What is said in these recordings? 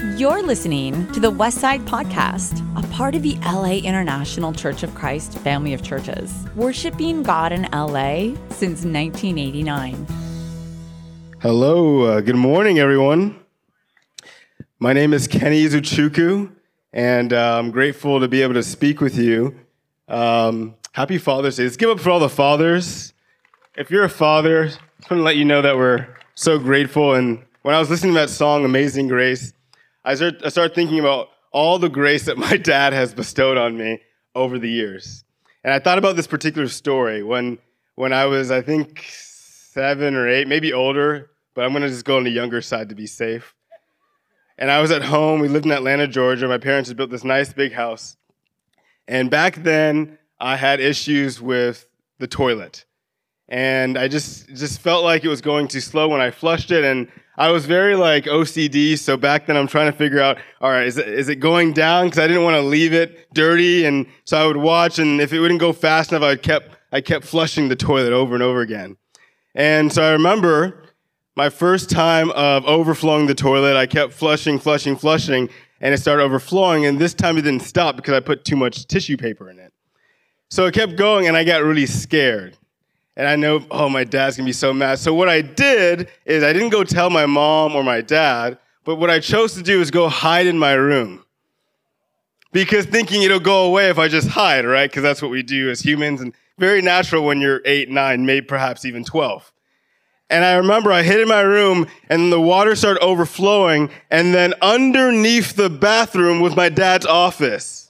You're listening to the Westside Podcast, a part of the LA International Church of Christ family of churches, worshiping God in LA since 1989. Hello, good morning, everyone. My name is Kenny Izuchukwu, and I'm grateful to be able to speak with you. Happy Father's Day. Let's give up for all the fathers. If you're a father, I just want to let you know that we're so grateful. And when I was listening to that song, Amazing Grace, I started thinking about all the grace that my dad has bestowed on me over the years. And I thought about this particular story when I was, I think, 7 or 8, maybe older, but I'm going to just go on the younger side to be safe. And I was at home. We lived in Atlanta, Georgia. My parents had built this nice big house. And back then, I had issues with the toilet. And I just felt like it was going too slow when I flushed it. And I was very OCD, so back then I'm trying to figure out, all right, is it going down? Because I didn't want to leave it dirty, and so I would watch, and if it wouldn't go fast enough, I kept flushing the toilet over and over again. And so I remember my first time of overflowing the toilet, I kept flushing, and it started overflowing, and this time it didn't stop because I put too much tissue paper in it. So it kept going, and I got really scared. And I know, my dad's going to be so mad. So what I did is I didn't go tell my mom or my dad, but what I chose to do is go hide in my room. Because thinking it'll go away if I just hide, right? Because that's what we do as humans. And very natural when you're 8, 9, maybe perhaps even 12. And I remember I hid in my room and the water started overflowing. And then underneath the bathroom was my dad's office.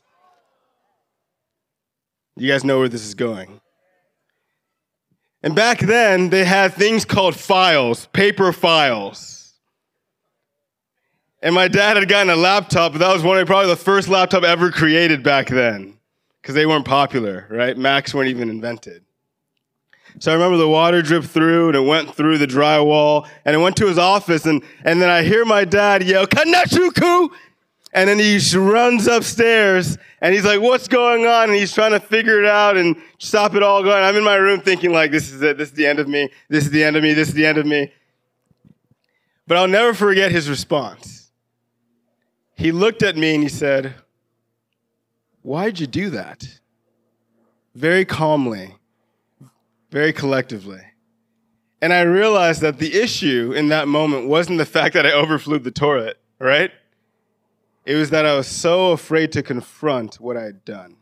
You guys know where this is going. And back then, they had things called files, paper files. And my dad had gotten a laptop, but that was probably the first laptop ever created back then, because they weren't popular, right? Macs weren't even invented. So I remember the water dripped through, and it went through the drywall, and it went to his office, and then I hear my dad yell, "Kanachuku!" And then he runs upstairs, and he's like, "What's going on?" And he's trying to figure it out and stop it all going. I'm in my room thinking this is it. This is the end of me. This is the end of me. This is the end of me. But I'll never forget his response. He looked at me and he said, "Why'd you do that?" Very calmly, very collectively. And I realized that the issue in that moment wasn't the fact that I overflowed the toilet, right? It was that I was so afraid to confront what I had done.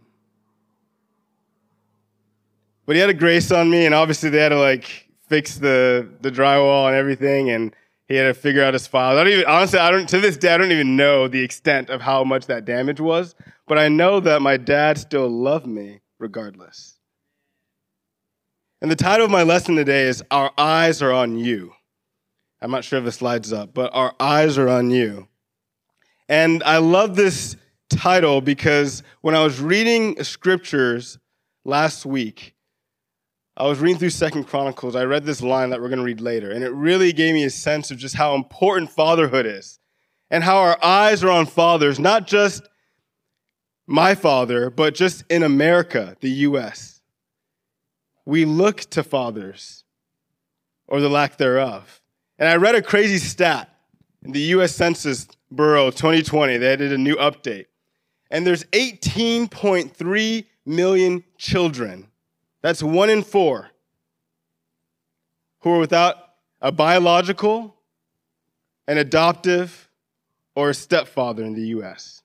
But he had a grace on me, and obviously they had to fix the drywall and everything, and he had to figure out his files. To this day, I don't even know the extent of how much that damage was, but I know that my dad still loved me regardless. And the title of my lesson today is Our Eyes Are on You. I'm not sure if the slide's up, but Our Eyes Are on You. And I love this title because when I was reading scriptures last week, I was reading through 2 Chronicles. I read this line that we're going to read later, and it really gave me a sense of just how important fatherhood is and how our eyes are on fathers, not just my father, but just in America, the U.S. We look to fathers or the lack thereof. And I read a crazy stat in the U.S. Census Bureau 2020, they did a new update. And there's 18.3 million children. That's 1 in 4 who are without a biological, an adoptive, or a stepfather in the U.S.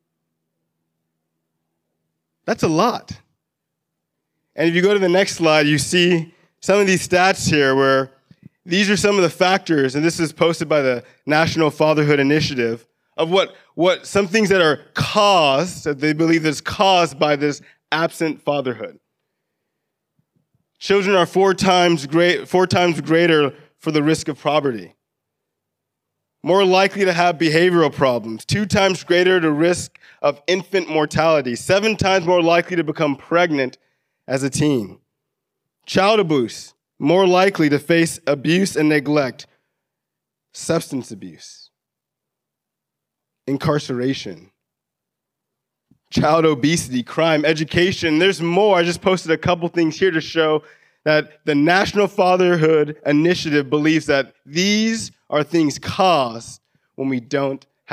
That's a lot. And if you go to the next slide, you see some of these stats here where these are some of the factors, and this is posted by the National Fatherhood Initiative, of what some things that are caused, that they believe is caused by this absent fatherhood. Children are 4 times greater for the risk of poverty. More likely to have behavioral problems. 2 times greater to risk of infant mortality. 7 times more likely to become pregnant as a teen. Child abuse. More likely to face abuse and neglect, substance abuse, incarceration, child obesity, crime, education. There's more. I just posted a couple things here to show that the National Fatherhood Initiative believes that these are things caused when we don't have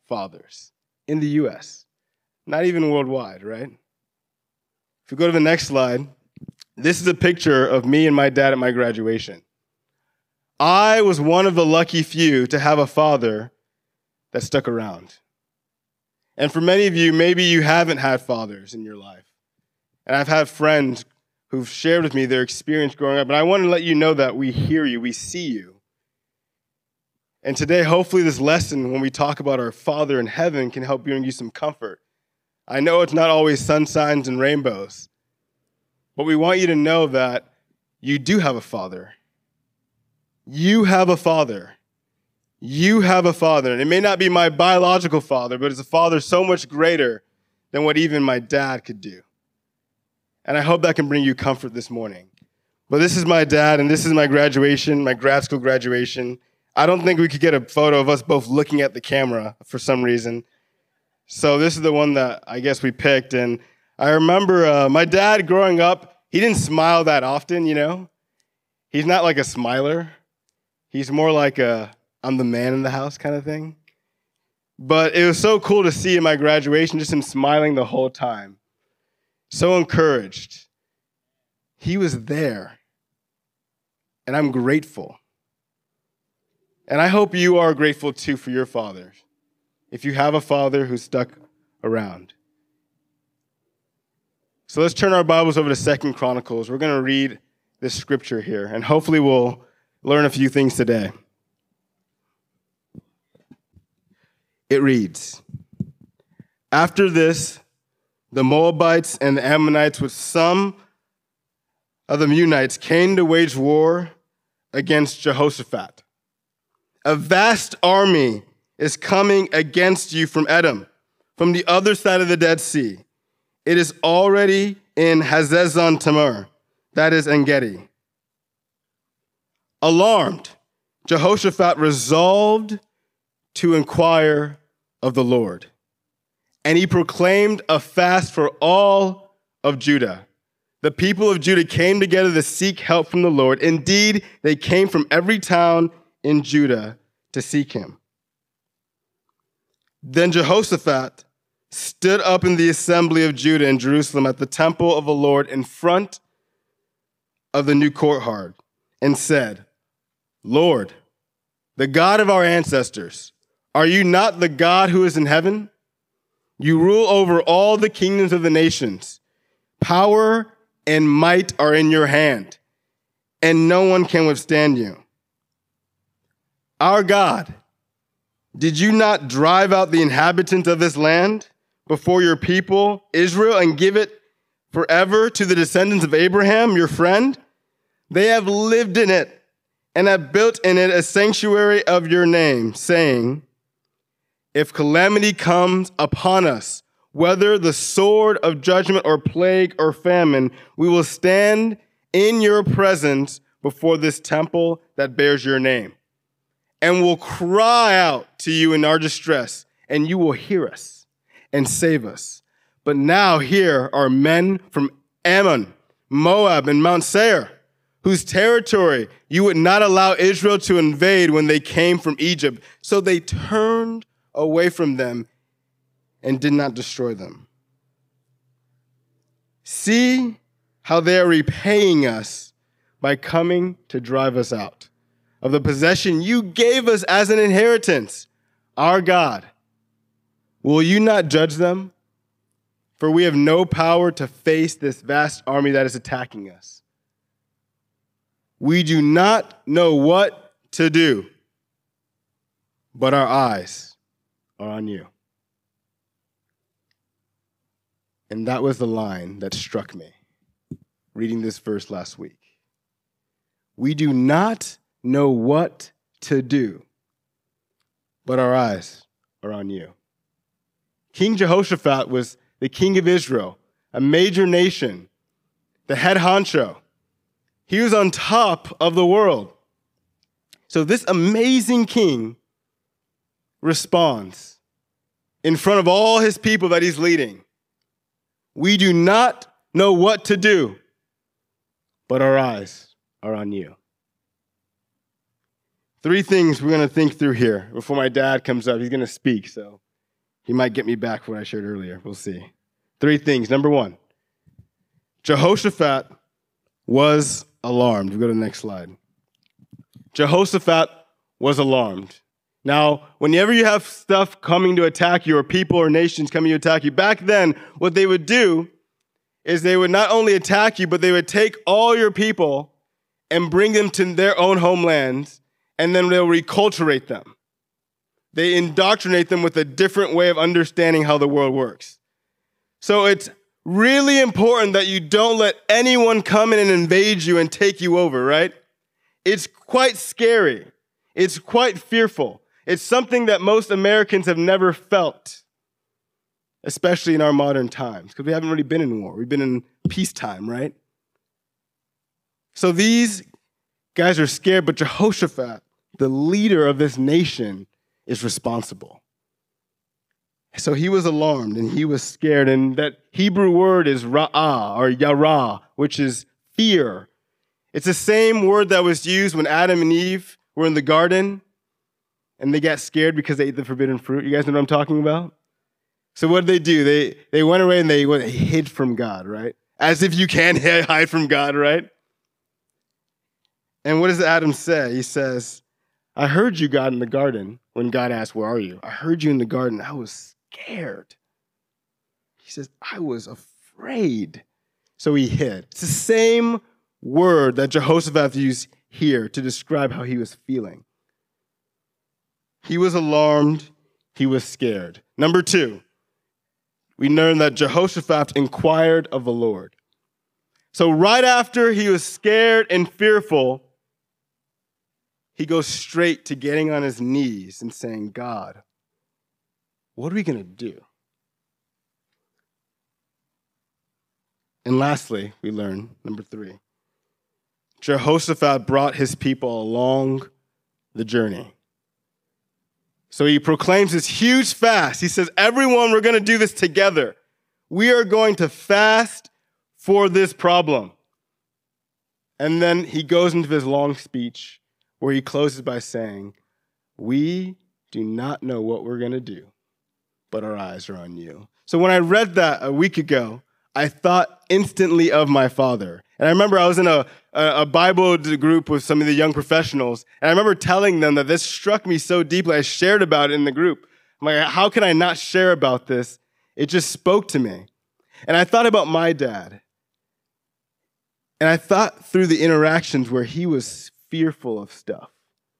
fathers in the U.S., not even worldwide, right? If we go to the next slide, this is a picture of me and my dad at my graduation. I was one of the lucky few to have a father that stuck around. And for many of you, maybe you haven't had fathers in your life. And I've had friends who've shared with me their experience growing up. And I want to let you know that we hear you, we see you. And today, hopefully this lesson, when we talk about our Father in heaven, can help bring you some comfort. I know it's not always sunshines and rainbows, but we want you to know that you do have a Father. You have a Father. You have a Father. And it may not be my biological father, but it's a Father so much greater than what even my dad could do. And I hope that can bring you comfort this morning. But this is my dad, and this is my graduation, my grad school graduation. I don't think we could get a photo of us both looking at the camera for some reason. So this is the one that I guess we picked. And I remember my dad growing up, he didn't smile that often, you know. He's not like a smiler. He's more like I'm the man in the house kind of thing. But it was so cool to see in my graduation, just him smiling the whole time. So encouraged. He was there. And I'm grateful. And I hope you are grateful too for your father, if you have a father who's stuck around. So let's turn our Bibles over to 2 Chronicles. We're going to read this scripture here, and hopefully we'll learn a few things today. It reads, "After this, the Moabites and the Ammonites with some of the Meunites came to wage war against Jehoshaphat. A vast army is coming against you from Edom, from the other side of the Dead Sea. It is already in Hazezon Tamar, that is En-Gedi. Alarmed, Jehoshaphat resolved to inquire of the Lord, and he proclaimed a fast for all of Judah. The people of Judah came together to seek help from the Lord. Indeed, they came from every town in Judah to seek him. Then Jehoshaphat stood up in the assembly of Judah in Jerusalem at the temple of the Lord in front of the new courtyard and said, Lord, the God of our ancestors, are you not the God who is in heaven? You rule over all the kingdoms of the nations. Power and might are in your hand, and no one can withstand you. Our God, did you not drive out the inhabitants of this land before your people, Israel, and give it forever to the descendants of Abraham, your friend? They have lived in it and have built in it a sanctuary of your name, saying, if calamity comes upon us, whether the sword of judgment or plague or famine, we will stand in your presence before this temple that bears your name, and will cry out to you in our distress, and you will hear us and save us. But now here are men from Ammon, Moab, and Mount Seir, whose territory you would not allow Israel to invade when they came from Egypt. So they turned away from them and did not destroy them. See how they are repaying us by coming to drive us out of the possession you gave us as an inheritance. Our God, will you not judge them? For we have no power to face this vast army that is attacking us. We do not know what to do, but our eyes are on you. And that was the line that struck me reading this verse last week. We do not know what to do, but our eyes are on you. King Jehoshaphat was the king of Israel, a major nation, the head honcho. He was on top of the world. So this amazing king responds in front of all his people that he's leading. We do not know what to do, but our eyes are on you. 3 things we're going to think through here before my dad comes up. He's going to speak, so He might get me back for what I shared earlier. We'll see. 3 things. Number 1, Jehoshaphat was alarmed. We go to the next slide. Jehoshaphat was alarmed. Now, whenever you have stuff coming to attack you, or people or nations coming to attack you, back then, what they would do is they would not only attack you, but they would take all your people and bring them to their own homelands, and then they'll reculturate them. They indoctrinate them with a different way of understanding how the world works. So it's really important that you don't let anyone come in and invade you and take you over, right? It's quite scary. It's quite fearful. It's something that most Americans have never felt, especially in our modern times, because we haven't really been in war. We've been in peacetime, right? So these guys are scared, but Jehoshaphat, the leader of this nation, is responsible. So he was alarmed and he was scared. And that Hebrew word is ra'ah or yara, which is fear. It's the same word that was used when Adam and Eve were in the garden and they got scared because they ate the forbidden fruit. You guys know what I'm talking about? So what did they do? They went away and they hid from God, right? As if you can hide from God, right? And what does Adam say? He says, I heard you, God, in the garden, when God asked, where are you? I heard you in the garden. I was scared. He says, I was afraid. So he hid. It's the same word that Jehoshaphat used here to describe how he was feeling. He was alarmed. He was scared. Number 2, we learn that Jehoshaphat inquired of the Lord. So right after he was scared and fearful, he goes straight to getting on his knees and saying, God, what are we going to do? And lastly, we learn, number 3, Jehoshaphat brought his people along the journey. So he proclaims this huge fast. He says, everyone, we're going to do this together. We are going to fast for this problem. And then he goes into his long speech where he closes by saying, we do not know what we're going to do, but our eyes are on you. So when I read that a week ago, I thought instantly of my father. And I remember I was in a Bible group with some of the young professionals, and I remember telling them that this struck me so deeply. I shared about it in the group. I'm like, how can I not share about this? It just spoke to me. And I thought about my dad. And I thought through the interactions where he was fearful of stuff.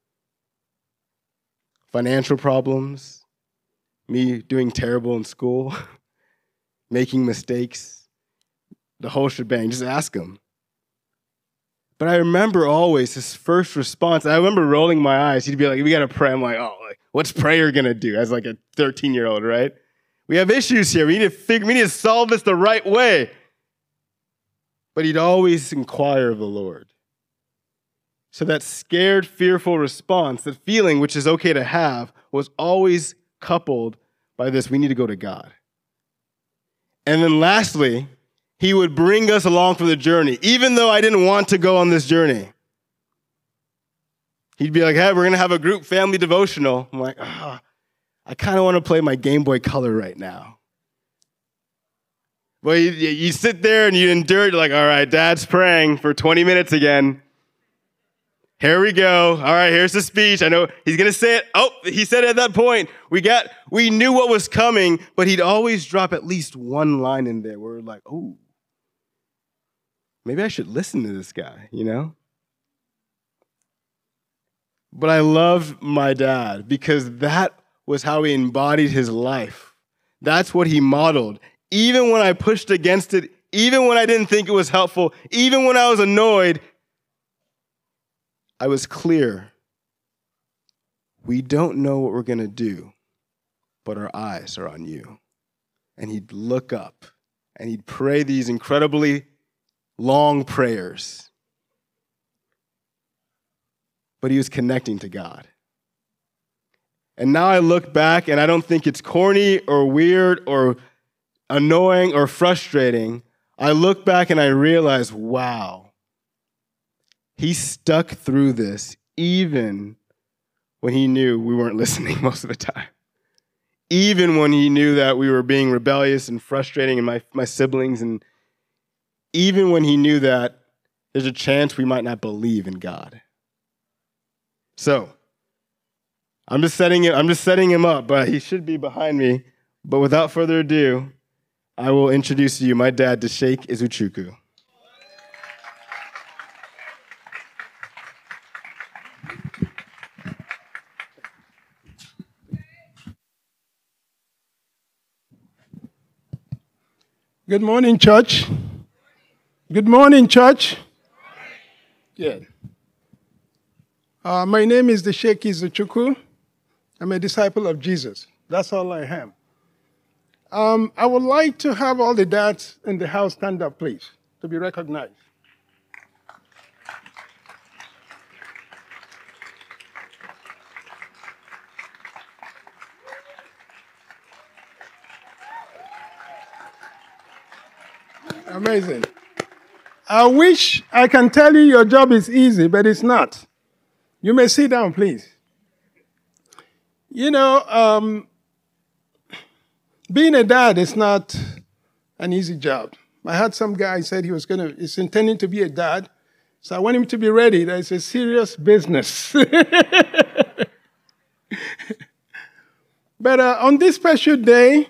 Financial problems, me doing terrible in school, making mistakes, the whole shebang. Just ask him. But I remember always his first response. I remember rolling my eyes. He'd be like, we got to pray. I'm like, what's prayer going to do? As like a 13-year-old, right? We have issues here. We need to solve this the right way. But he'd always inquire of the Lord. So that scared, fearful response, that feeling, which is okay to have, was always coupled by this, we need to go to God. And then lastly, he would bring us along for the journey, even though I didn't want to go on this journey. He'd be like, hey, we're going to have a group family devotional. I'm like, I kind of want to play my Game Boy Color right now. Well, you sit there and you endure it. You're like, all right, Dad's praying for 20 minutes again. Here we go. All right, here's the speech. I know he's going to say it. Oh, he said it at that point. We knew what was coming, but he'd always drop at least one line in there where we're like, oh, maybe I should listen to this guy, you know? But I love my dad because that was how he embodied his life. That's what he modeled. Even when I pushed against it, even when I didn't think it was helpful, even when I was annoyed, I was clear. We don't know what we're going to do, but our eyes are on you. And he'd look up and he'd pray these incredibly long prayers. But he was connecting to God. And now I look back and I don't think it's corny or weird or annoying or frustrating. I look back and I realize, wow, he stuck through this even when he knew we weren't listening most of the time. even when he knew that we were being rebellious and frustrating, and my siblings, and even when he knew that there's a chance we might not believe in God. So, I'm just setting him up, but he should be behind me. But without further ado, I will introduce to you my dad, Deshake Izuchukwu. Good morning, church. Good morning, church. Good. My name is Deshake Izuchukwu. I'm a disciple of Jesus. That's all I am. I would like to have all the dads in the house stand up, please, to be recognized. Amazing. I wish I can tell you your job is easy, but it's not. You may sit down, please. You know, being a dad is not an easy job. I had some guy said he's intending to be a dad, so I want him to be ready. That it's a serious business. But on this special day,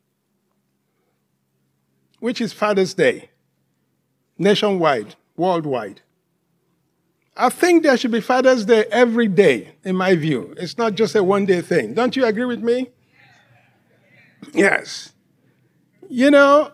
which is Father's Day, nationwide, worldwide, I think there should be Father's Day every day, in my view. It's not just a one-day thing. Don't you agree with me? Yes. You know,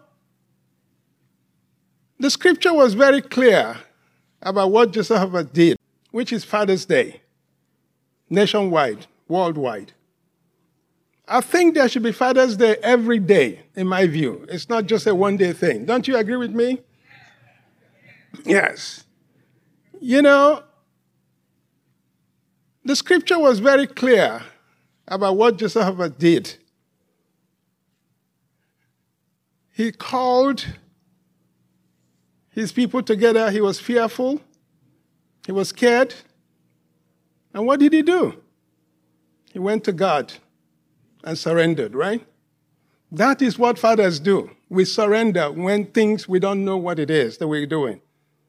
the scripture was very clear about what Joseph did, which is Father's Day, nationwide, worldwide. I think there should be Father's Day every day, in my view. It's not just a one-day thing. Don't you agree with me? Yes. You know, the scripture was very clear about what Joseph did. He called his people together. He was fearful. He was scared. And what did he do? He went to God and surrendered, right? That is what fathers do. We surrender when we don't know what it is that we're doing.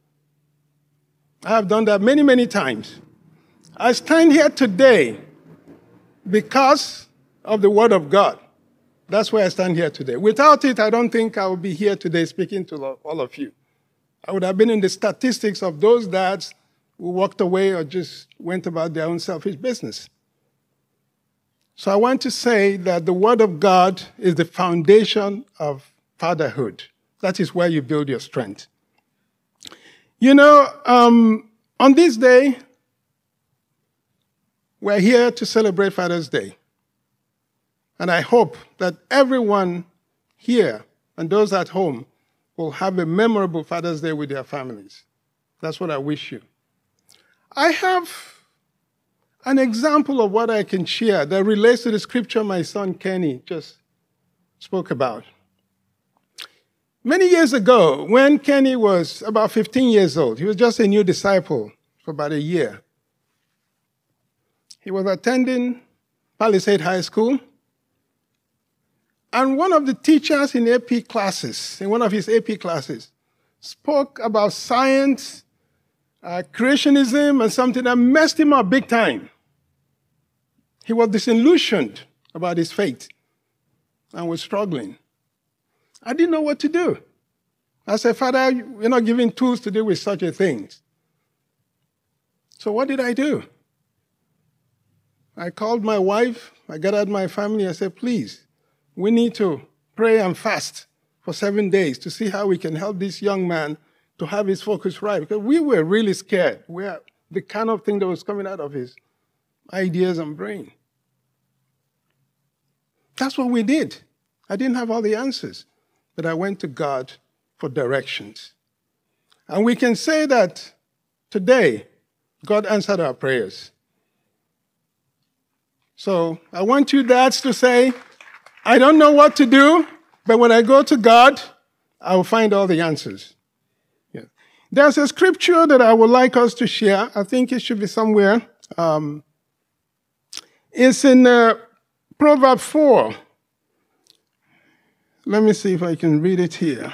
I have done that many, many times. I stand here today because of the Word of God. That's why I stand here today. Without it, I don't think I would be here today speaking to all of you. I would have been in the statistics of those dads who walked away or just went about their own selfish business. So I want to say that the Word of God is the foundation of fatherhood. That is where you build your strength. You know, on this day, we're here to celebrate Father's Day. And I hope that everyone here and those at home will have a memorable Father's Day with their families. That's what I wish you. I have an example of what I can share that relates to the scripture my son Kenny just spoke about. Many years ago, when Kenny was about 15 years old, he was just a new disciple for about a year. He was attending Palisade High School, and one of the teachers in one of his AP classes, spoke about science, creationism, and something that messed him up big time. He was disillusioned about his faith and was struggling. I didn't know what to do. I said, Father, you're not giving tools to deal with such a thing. So what did I do? I called my wife, I gathered my family, I said, please, we need to pray and fast for 7 days to see how we can help this young man to have his focus right. Because we were really scared. The kind of thing that was coming out of his ideas and brain. That's what we did. I didn't have all the answers, but I went to God for directions. And we can say that today, God answered our prayers. So I want you dads to say, I don't know what to do, but when I go to God, I will find all the answers. Yeah. There's a scripture that I would like us to share. I think it should be somewhere. It's in Proverbs 4. Let me see if I can read it here.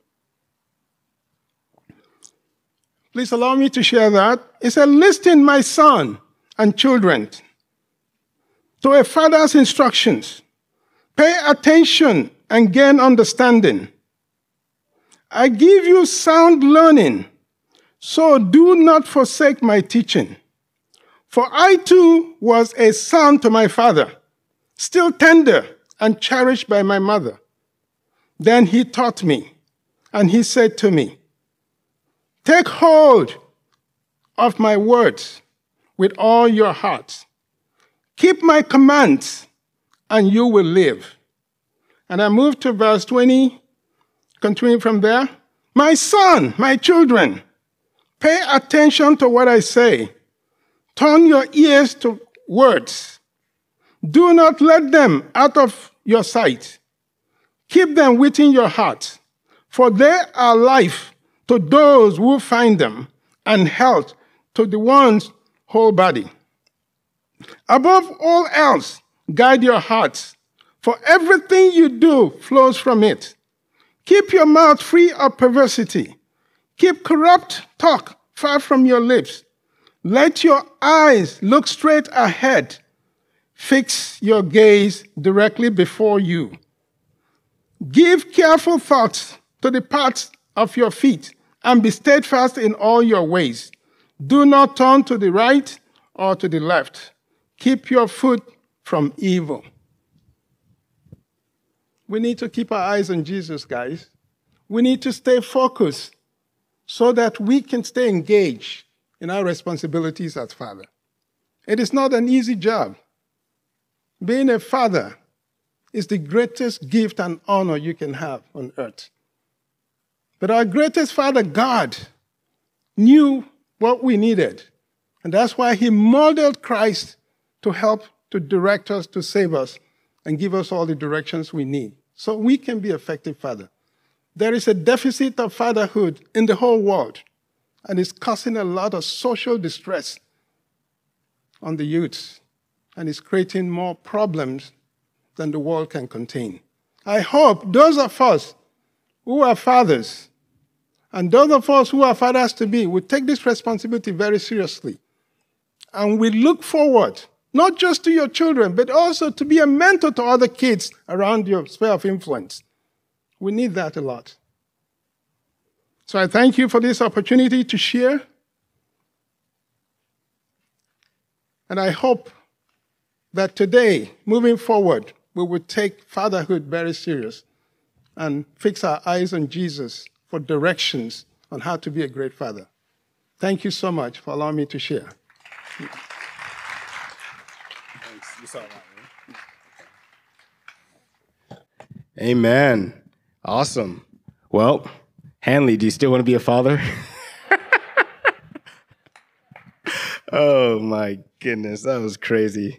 Please allow me to share that. It said, "Listen, my son and children, to a father's instructions. Pay attention and gain understanding. I give you sound learning, so do not forsake my teaching. For I too was a son to my father, still tender and cherished by my mother. Then he taught me, and he said to me, 'Take hold of my words with all your heart. Keep my commands, and you will live.'" And I move to verse 20, continuing from there. "My son, my children, pay attention to what I say. Turn your ears to words. Do not let them out of your sight. Keep them within your heart, for they are life to those who find them, and health to the one's whole body. Above all else, guide your hearts, for everything you do flows from it. Keep your mouth free of perversity. Keep corrupt talk far from your lips. Let your eyes look straight ahead. Fix your gaze directly before you. Give careful thoughts to the paths of your feet, and be steadfast in all your ways. Do not turn to the right or to the left. Keep your foot from evil." We need to keep our eyes on Jesus, guys. We need to stay focused so that we can stay engaged in our responsibilities as father. It is not an easy job. Being a father is the greatest gift and honor you can have on earth. But our greatest Father, God, knew what we needed. And that's why he modeled Christ to help, to direct us, to save us, and give us all the directions we need so we can be effective father. There is a deficit of fatherhood in the whole world, and it's causing a lot of social distress on the youth, and it's creating more problems than the world can contain. I hope those of us who are fathers and those of us who are fathers to be will take this responsibility very seriously. And we look forward, not just to your children, but also to be a mentor to other kids around your sphere of influence. We need that a lot. So I thank you for this opportunity to share. And I hope that today, moving forward, we will take fatherhood very serious and fix our eyes on Jesus for directions on how to be a great father. Thank you so much for allowing me to share. Amen. Awesome. Well, Hanley, do you still want to be a father? Oh my goodness, that was crazy.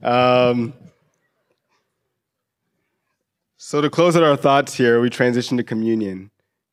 So to close out our thoughts here, we transition to communion.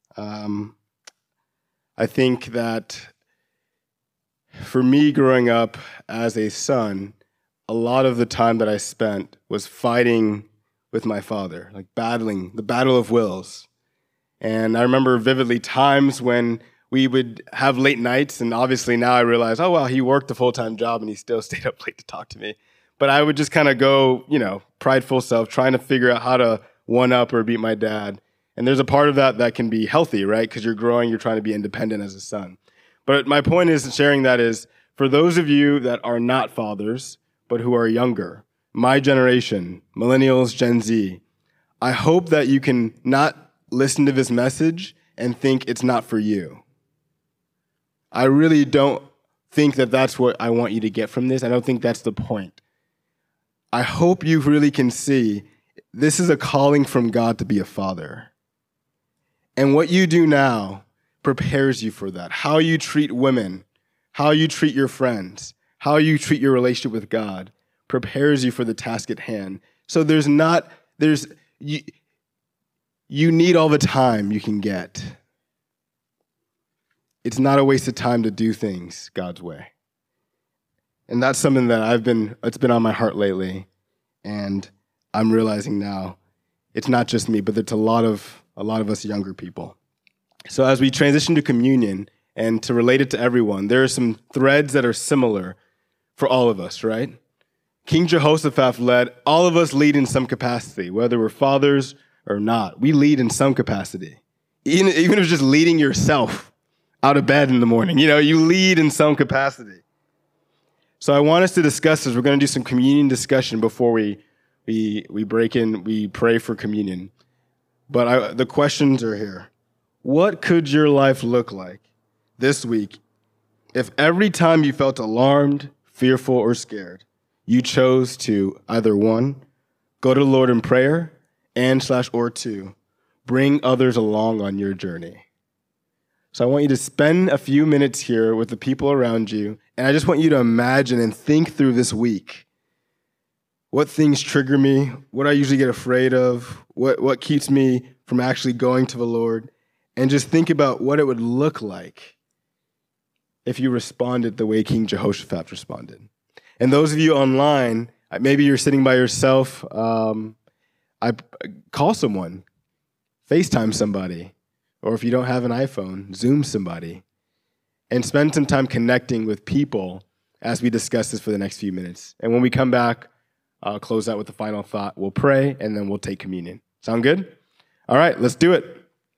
I think that for me growing up as a son, a lot of the time that I spent was fighting with my father, like battling, the battle of wills. And I remember vividly times when we would have late nights, and obviously now I realize, oh, well, he worked a full-time job and he still stayed up late to talk to me. But I would just kind of go, prideful self, trying to figure out how to one-up or beat my dad. And there's a part of that that can be healthy, right? Because you're growing, you're trying to be independent as a son. But my point is sharing that is, for those of you that are not fathers, but who are younger, my generation, millennials, Gen Z, I hope that you can not listen to this message and think it's not for you. I really don't think that that's what I want you to get from this. I don't think that's the point. I hope you really can see this is a calling from God to be a father. And what you do now prepares you for that. How you treat women, how you treat your friends, how you treat your relationship with God prepares you for the task at hand. So you need all the time you can get. It's not a waste of time to do things God's way. And that's something that it's been on my heart lately. And I'm realizing now it's not just me, but it's a lot of us younger people. So as we transition to communion and to relate it to everyone, there are some threads that are similar for all of us, right? King Jehoshaphat led. All of us lead in some capacity, whether we're fathers or not. We lead in some capacity. Even if it's just leading yourself out of bed in the morning, you lead in some capacity. So I want us to discuss this. We're going to do some communion discussion before we break in, we pray for communion. But the questions are here. What could your life look like this week if every time you felt alarmed, fearful, or scared, you chose to either 1, go to the Lord in prayer, or 2, bring others along on your journey? So I want you to spend a few minutes here with the people around you, and I just want you to imagine and think through this week. What things trigger me? What I usually get afraid of? What keeps me from actually going to the Lord? And just think about what it would look like if you responded the way King Jehoshaphat responded. And those of you online, maybe you're sitting by yourself. I call someone, FaceTime somebody, or if you don't have an iPhone, Zoom somebody, and spend some time connecting with people as we discuss this for the next few minutes. And when we come back, I'll close out with the final thought. We'll pray, and then we'll take communion. Sound good? All right, let's do it.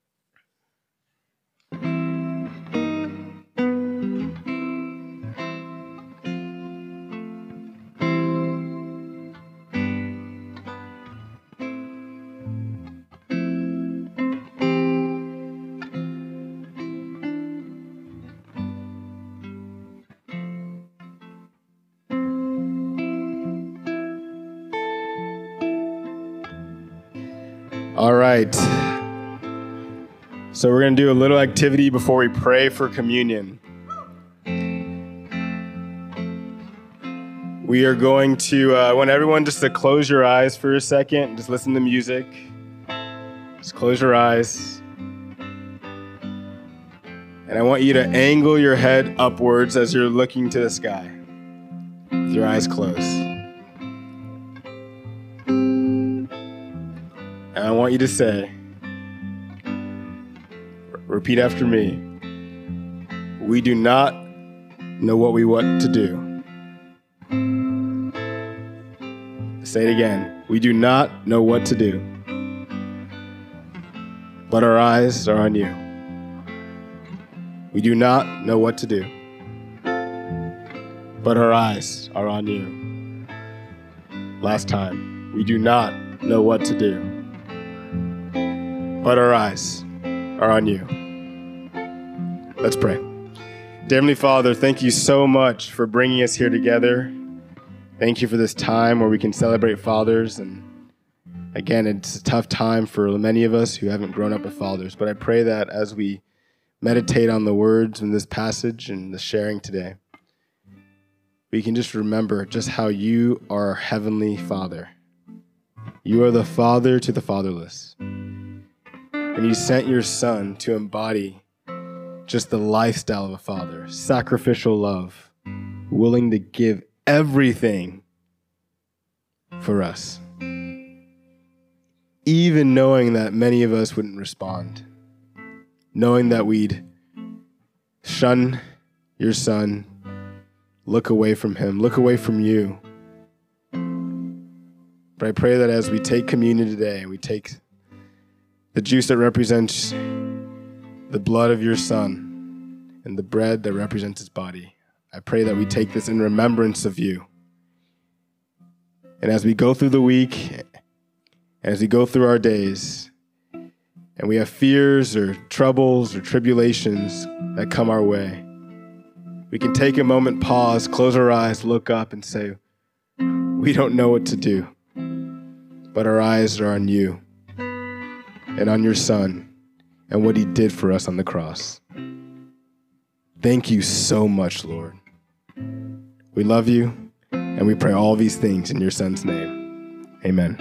All right. So we're going to do a little activity before we pray for communion. We are going to, I want everyone just to close your eyes for a second. Just listen to music. Just close your eyes. And I want you to angle your head upwards as you're looking to the sky with your eyes closed. And I want you to say, repeat after me, we do not know what we want to do. Say it again. We do not know what to do, but our eyes are on you. We do not know what to do, but our eyes are on you. Last time. We do not know what to do, but our eyes are on you. Let's pray. Dear Heavenly Father, thank you so much for bringing us here together. Thank you for this time where we can celebrate fathers. And again, it's a tough time for many of us who haven't grown up with fathers. But I pray that as we meditate on the words in this passage and the sharing today, we can just remember just how you are our Heavenly Father. You are the father to the fatherless. And you sent your Son to embody just the lifestyle of a father, sacrificial love, willing to give everything for us, even knowing that many of us wouldn't respond, knowing that we'd shun your Son, look away from him, look away from you. But I pray that as we take communion today, we take the juice that represents the blood of your Son and the bread that represents his body. I pray that we take this in remembrance of you. And as we go through the week, as we go through our days, and we have fears or troubles or tribulations that come our way, we can take a moment, pause, close our eyes, look up and say, we don't know what to do, but our eyes are on you and on your Son and what he did for us on the cross. Thank you so much, Lord. We love you, and we pray all these things in your Son's name. Amen.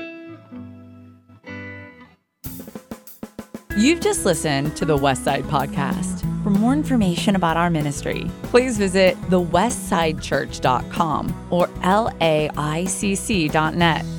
You've just listened to the Westside Podcast. For more information about our ministry, please visit thewestsidechurch.com or laicc.net.